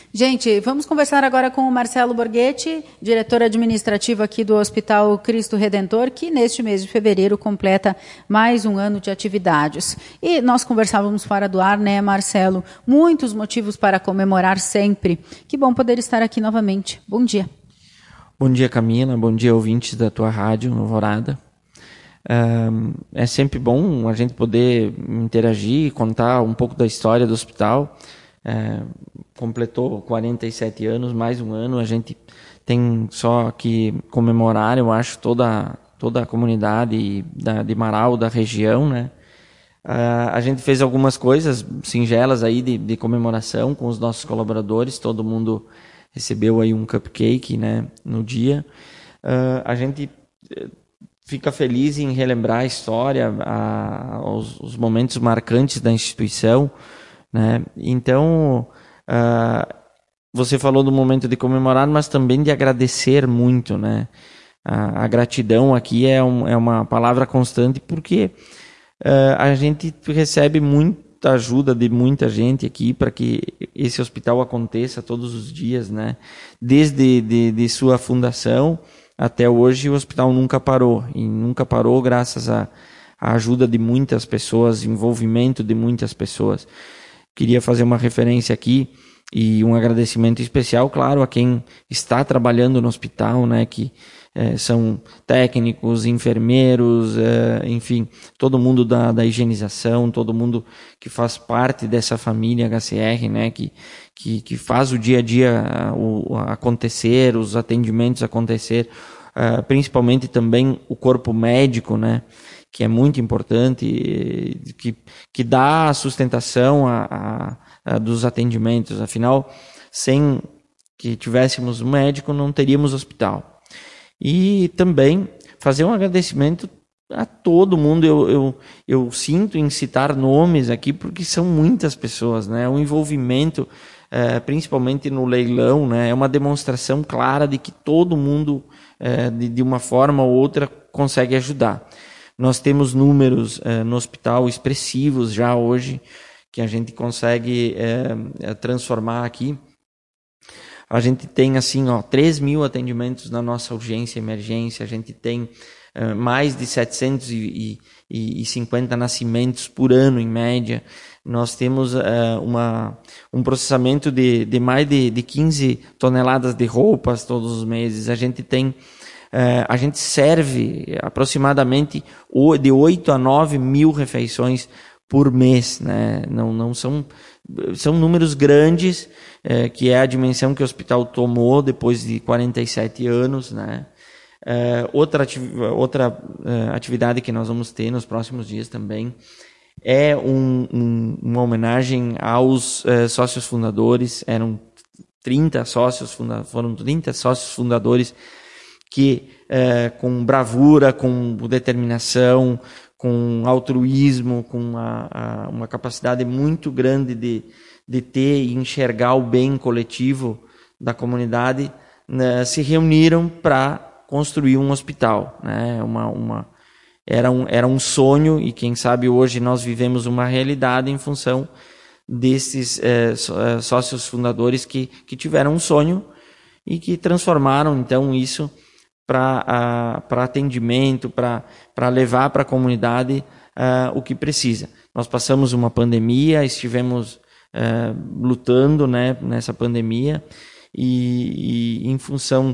Gente, vamos conversar agora com o Marcelo Borghetti, diretor administrativo aqui do Hospital Cristo Redentor, que neste mês de fevereiro completa mais um ano de atividades. E nós conversávamos fora do ar, né, Marcelo? Muitos motivos para comemorar sempre. Que bom poder estar aqui novamente. Bom dia. Bom dia, Camila. Bom dia, ouvintes da tua rádio, Alvorada. É sempre bom a gente poder interagir, contar um pouco da história do hospital. Completou 47 anos, mais um ano. A gente tem só que comemorar, eu acho, toda a comunidade de Marau, da região, né? A gente fez algumas coisas singelas aí de comemoração com os nossos colaboradores. Todo mundo recebeu aí um cupcake, né, no dia. A gente fica feliz em relembrar a história, os momentos marcantes da instituição, né? Então, você falou do momento de comemorar, mas também de agradecer muito, né? A gratidão aqui é uma palavra constante, porque a gente recebe muita ajuda de muita gente aqui para que esse hospital aconteça todos os dias, né? Desde de sua fundação até hoje, o hospital nunca parou, e nunca parou graças à ajuda de muitas pessoas, envolvimento de muitas pessoas. Queria fazer uma referência aqui e um agradecimento especial, claro, a quem está trabalhando no hospital, né, que são técnicos, enfermeiros, enfim, todo mundo da higienização, todo mundo que faz parte dessa família HCR, né, que faz o dia a dia acontecer, os atendimentos acontecer, principalmente também o corpo médico, né, que é muito importante, que dá a sustentação dos atendimentos. Afinal, sem que tivéssemos um médico, não teríamos hospital. E também fazer um agradecimento a todo mundo. Eu sinto em citar nomes aqui, porque são muitas pessoas, né? O envolvimento, principalmente no leilão, né? É uma demonstração clara de que todo mundo, de uma forma ou outra, consegue ajudar. Nós temos números no hospital expressivos já hoje, que a gente consegue transformar aqui. A gente tem, assim, 3.000 atendimentos na nossa urgência e emergência. A gente tem mais de 750 nascimentos por ano, em média. Nós temos um processamento de mais de 15 toneladas de roupas todos os meses. A gente serve aproximadamente de 8 a 9 mil refeições por mês, né? Não são números grandes, que é a dimensão que o hospital tomou depois de 47 anos, né? Outra atividade que nós vamos ter nos próximos dias também é uma homenagem aos sócios fundadores. Foram 30 sócios fundadores que, com bravura, com determinação, com altruísmo, com uma capacidade muito grande de ter e enxergar o bem coletivo da comunidade, né, se reuniram para construir um hospital, né? Era um sonho, e quem sabe hoje nós vivemos uma realidade em função desses sócios fundadores que tiveram um sonho e que transformaram então isso para atendimento, para levar para a comunidade o que precisa. Nós passamos uma pandemia, estivemos lutando, né, nessa pandemia, e em função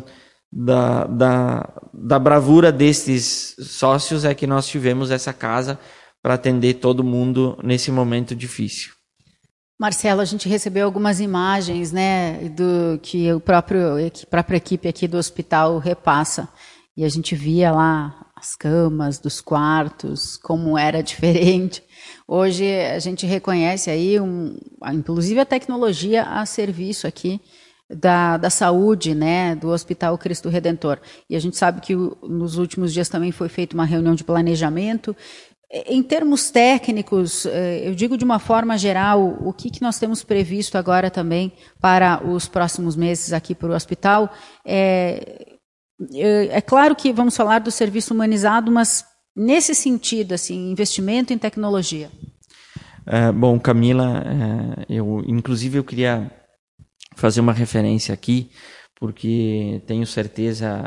da bravura destes sócios é que nós tivemos essa casa para atender todo mundo nesse momento difícil. Marcelo, a gente recebeu algumas imagens, né, do que a própria equipe aqui do hospital repassa, e a gente via lá as camas dos quartos, como era diferente. Hoje a gente reconhece aí, inclusive a tecnologia a serviço aqui da saúde, né, do Hospital Cristo Redentor. E a gente sabe que nos últimos dias também foi feita uma reunião de planejamento. Em termos técnicos, eu digo de uma forma geral, o que nós temos previsto agora também para os próximos meses aqui para o hospital. É claro que vamos falar do serviço humanizado, mas nesse sentido, assim, investimento em tecnologia. Bom, Camila, eu queria fazer uma referência aqui, porque tenho certeza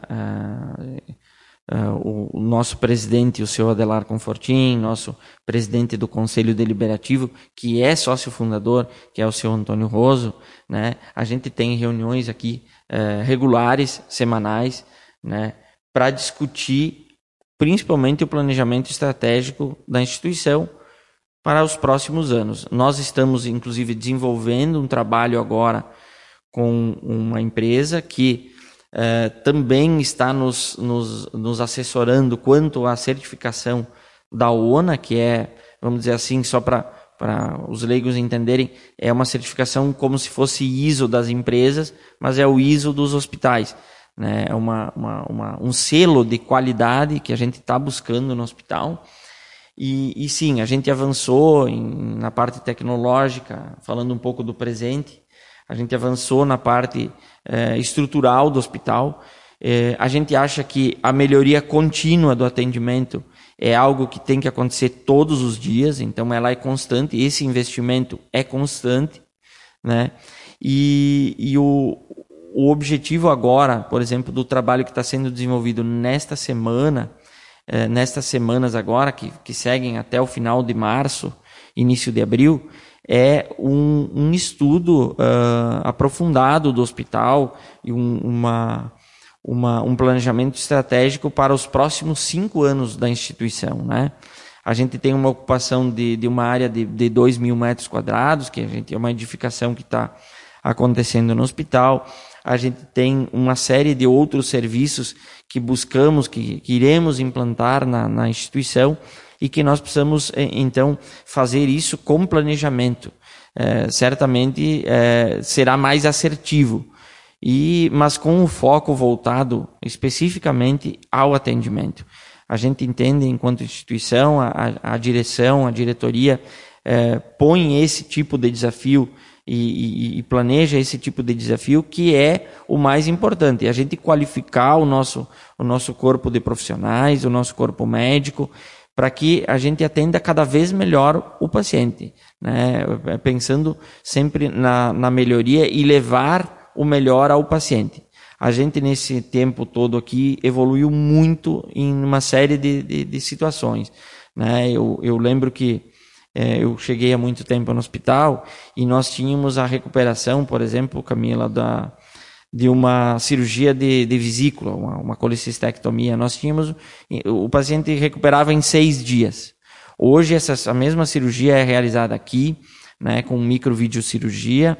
o nosso presidente, o senhor Adelar Confortin, nosso presidente do Conselho Deliberativo, que é sócio fundador, que é o senhor Antônio Roso, né? A gente tem reuniões aqui regulares, semanais, né, para discutir principalmente o planejamento estratégico da instituição para os próximos anos. Nós estamos, inclusive, desenvolvendo um trabalho agora com uma empresa que também está nos assessorando quanto à certificação da ONA, que é, vamos dizer assim, só para os leigos entenderem, é uma certificação como se fosse ISO das empresas, mas é o ISO dos hospitais, né? É um selo de qualidade que a gente está buscando no hospital. E sim, a gente avançou na parte tecnológica, falando um pouco do presente, a gente avançou na parte estrutural do hospital. A gente acha que a melhoria contínua do atendimento é algo que tem que acontecer todos os dias, então ela é constante, esse investimento é constante, né? E o objetivo agora, por exemplo, do trabalho que está sendo desenvolvido nestas semanas agora, que seguem até o final de março, início de abril, é um estudo aprofundado do hospital e um planejamento estratégico para os próximos 5 anos da instituição, né? A gente tem uma ocupação de uma área de 2.000 metros quadrados, que é uma edificação que está acontecendo no hospital. A gente tem uma série de outros serviços que buscamos, que iremos implantar na instituição, e que nós precisamos, então, fazer isso com planejamento. Certamente será mais assertivo, mas com o foco voltado especificamente ao atendimento. A gente entende, enquanto instituição, a direção, a diretoria põe esse tipo de desafio e planeja esse tipo de desafio, que é o mais importante, a gente qualificar o nosso corpo de profissionais, o nosso corpo médico, para que a gente atenda cada vez melhor o paciente, né? Pensando sempre na melhoria e levar o melhor ao paciente. A gente, nesse tempo todo aqui, evoluiu muito em uma série de situações, né? Eu lembro que eu cheguei há muito tempo no hospital e nós tínhamos a recuperação, por exemplo, Camila, de uma cirurgia de vesícula, uma colecistectomia. O paciente recuperava em 6 dias. Hoje a mesma cirurgia é realizada aqui, né, com microvideocirurgia,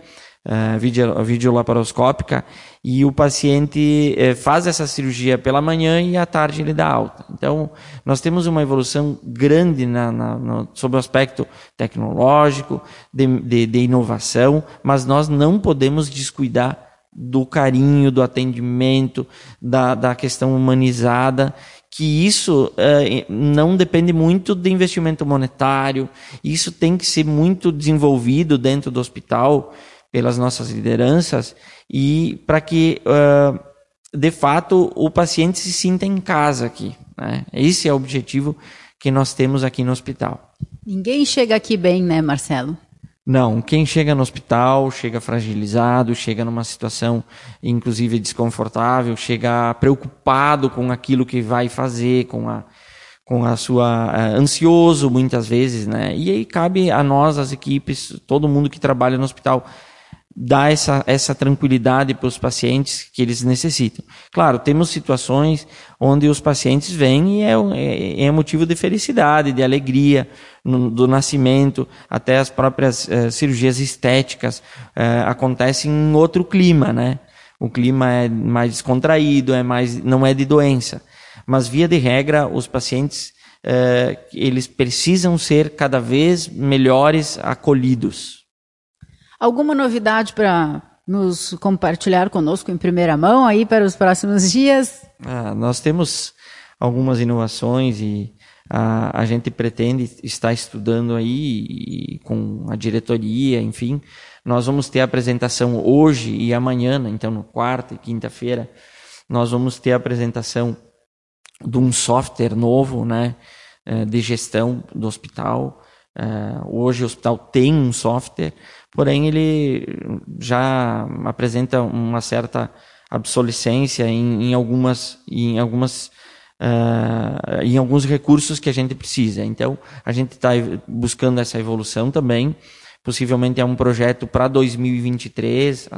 videolaparoscópica, e o paciente faz essa cirurgia pela manhã e à tarde ele dá alta. Então, nós temos uma evolução grande sobre o aspecto tecnológico, de inovação, mas nós não podemos descuidar do carinho, do atendimento, da questão humanizada, que isso não depende muito de investimento monetário, isso tem que ser muito desenvolvido dentro do hospital pelas nossas lideranças, e para que, de fato, o paciente se sinta em casa aqui, né? Esse é o objetivo que nós temos aqui no hospital. Ninguém chega aqui bem, né, Marcelo? Não, quem chega no hospital chega fragilizado, chega numa situação inclusive desconfortável, chega preocupado com aquilo que vai fazer, com a sua ansioso muitas vezes, né? E aí cabe a nós, as equipes, todo mundo que trabalha no hospital, dar essa tranquilidade para os pacientes que eles necessitam. Claro, temos situações onde os pacientes vêm e é motivo de felicidade, de alegria, do nascimento, até as próprias cirurgias estéticas acontecem em outro clima, né? O clima é mais descontraído, não é de doença. Mas, via de regra, os pacientes eles precisam ser cada vez melhores acolhidos. Alguma novidade para nos compartilhar conosco em primeira mão aí para os próximos dias? Nós temos algumas inovações e a gente pretende estar estudando aí com a diretoria, enfim. Nós vamos ter a apresentação hoje e amanhã, então no quarta e quinta-feira, nós vamos ter a apresentação de um software novo, né, de gestão do hospital. Hoje o hospital tem um software, porém ele já apresenta uma certa obsolescência em alguns recursos que a gente precisa. Então, a gente está buscando essa evolução também. Possivelmente é um projeto para 2023,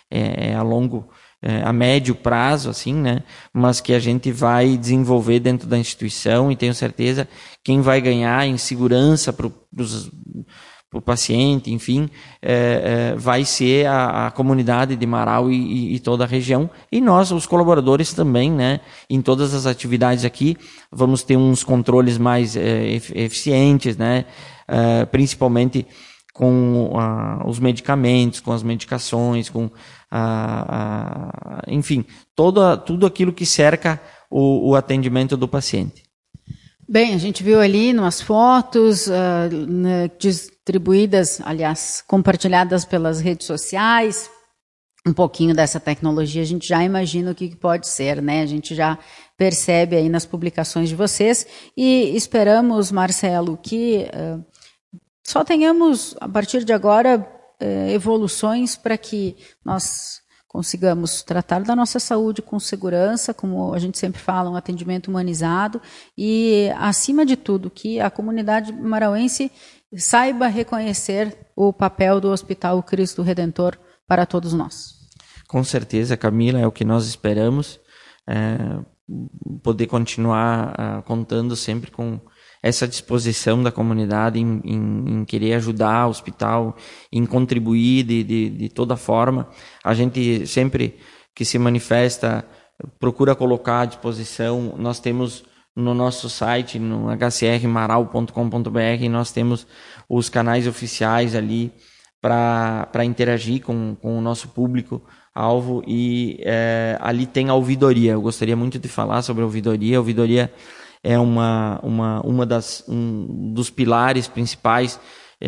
a médio prazo, assim, né? Mas que a gente vai desenvolver dentro da instituição, e tenho certeza quem vai ganhar em segurança para o paciente, enfim, vai ser a comunidade de Marau e toda a região, e nós, os colaboradores também, né? Em todas as atividades aqui, vamos ter uns controles mais eficientes, né? Principalmente com os medicamentos, com as medicações, com enfim, tudo aquilo que cerca o atendimento do paciente. Bem, a gente viu ali nas fotos distribuídas, aliás, compartilhadas pelas redes sociais, um pouquinho dessa tecnologia, a gente já imagina o que pode ser, né? A gente já percebe aí nas publicações de vocês, e esperamos, Marcelo, que só tenhamos, a partir de agora, evoluções para que nós consigamos tratar da nossa saúde com segurança, como a gente sempre fala, um atendimento humanizado, e, acima de tudo, que a comunidade marauense saiba reconhecer o papel do Hospital Cristo Redentor para todos nós. Com certeza, Camila, é o que nós esperamos, poder continuar contando sempre com essa disposição da comunidade em querer ajudar o hospital, em contribuir de toda forma. A gente sempre que se manifesta procura colocar à disposição. Nós temos no nosso site, no hcrmarau.com.br, nós temos os canais oficiais ali para interagir com o nosso público-alvo, e ali tem a ouvidoria. Eu gostaria muito de falar sobre a ouvidoria. A ouvidoria é um dos pilares principais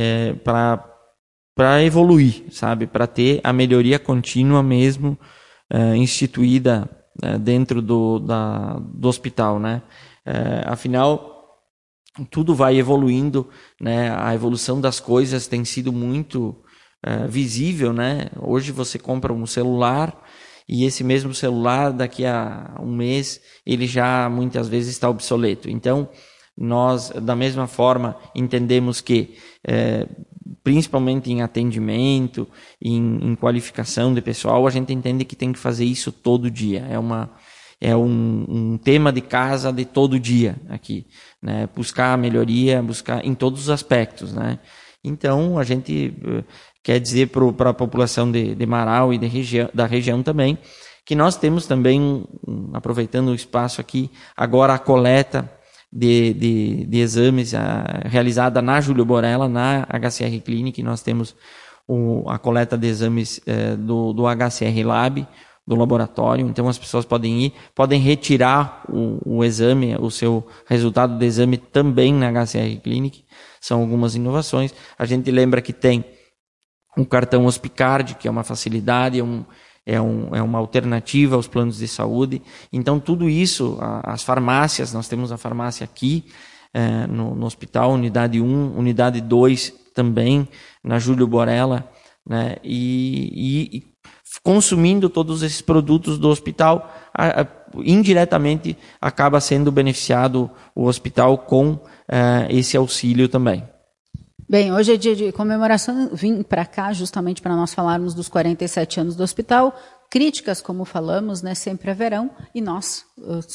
para evoluir, sabe? Para ter a melhoria contínua mesmo instituída dentro do hospital, né? Afinal, tudo vai evoluindo, né? A evolução das coisas tem sido muito visível, né? Hoje você compra um celular, e esse mesmo celular, daqui a um mês, ele já muitas vezes está obsoleto. Então, nós, da mesma forma, entendemos que, principalmente em atendimento, em qualificação de pessoal, a gente entende que tem que fazer isso todo dia. É um tema de casa de todo dia aqui, né? Buscar a melhoria, buscar em todos os aspectos, né? Então, a gente quer dizer para a população de Marau e da região também, que nós temos também, aproveitando o espaço aqui, agora a coleta de exames realizada na Júlio Borella, na HCR Clinic. Nós temos a coleta de exames do HCR Lab, do laboratório. Então as pessoas podem retirar o exame, o seu resultado de exame também na HCR Clinic. São algumas inovações. A gente lembra que tem um cartão Hospicard, que é uma facilidade, é uma alternativa aos planos de saúde. Então, tudo isso, as farmácias, nós temos a farmácia aqui no hospital, unidade 1, unidade 2 também, na Júlio Borella, né? E consumindo todos esses produtos do hospital, indiretamente acaba sendo beneficiado o hospital com esse auxílio também. Bem, hoje é dia de comemoração, vim para cá justamente para nós falarmos dos 47 anos do hospital. Críticas, como falamos, né, sempre haverão, e nós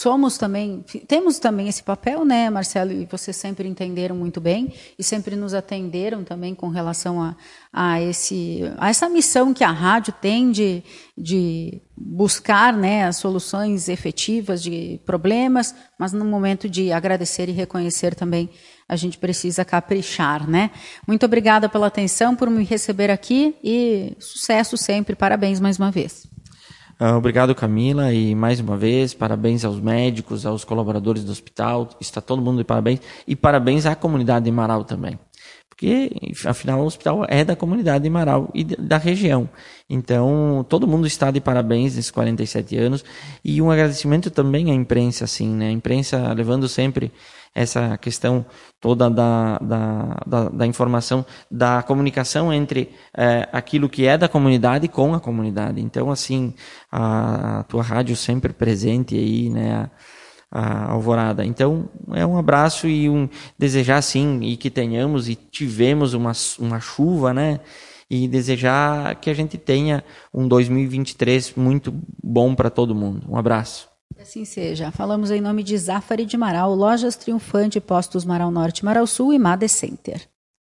temos também esse papel, né, Marcelo, e vocês sempre entenderam muito bem, e sempre nos atenderam também com relação a essa missão que a rádio tem de buscar, né, as soluções efetivas de problemas, mas no momento de agradecer e reconhecer também, a gente precisa caprichar, né? Muito obrigada pela atenção, por me receber aqui, e sucesso sempre. Parabéns mais uma vez. Obrigado, Camila, e mais uma vez, parabéns aos médicos, aos colaboradores do hospital, está todo mundo de parabéns, e parabéns à comunidade de Marau também, porque, afinal, o hospital é da comunidade de Marau e da região. Então, todo mundo está de parabéns nesses 47 anos. E um agradecimento também à imprensa, assim, né? A imprensa levando sempre essa questão toda da informação, da comunicação entre aquilo que é da comunidade com a comunidade. Então, assim, a tua rádio sempre presente aí, né? A Alvorada. Então, é um abraço e desejar, sim, e que tenhamos e tivemos uma chuva, né? E desejar que a gente tenha um 2023 muito bom para todo mundo. Um abraço. Assim seja. Falamos em nome de Zafari de Marau, Lojas Triunfante, Postos Marau Norte, Marau Sul e Made Center.